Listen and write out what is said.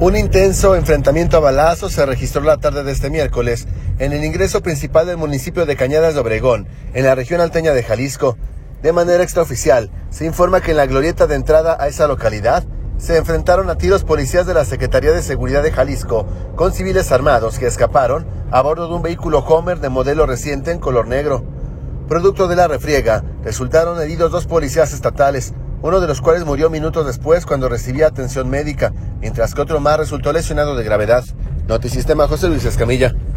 Un intenso enfrentamiento a balazos se registró la tarde de este miércoles en el ingreso principal del municipio de Cañadas de Obregón, en la región alteña de Jalisco. De manera extraoficial, se informa que en la glorieta de entrada a esa localidad se enfrentaron a tiros policías de la Secretaría de Seguridad de Jalisco con civiles armados que escaparon a bordo de un vehículo Homer de modelo reciente en color negro. Producto de la refriega, resultaron heridos 2 policías estatales, uno de los cuales murió minutos después cuando recibía atención médica, mientras que otro más resultó lesionado de gravedad. Notisistema, José Luis Escamilla.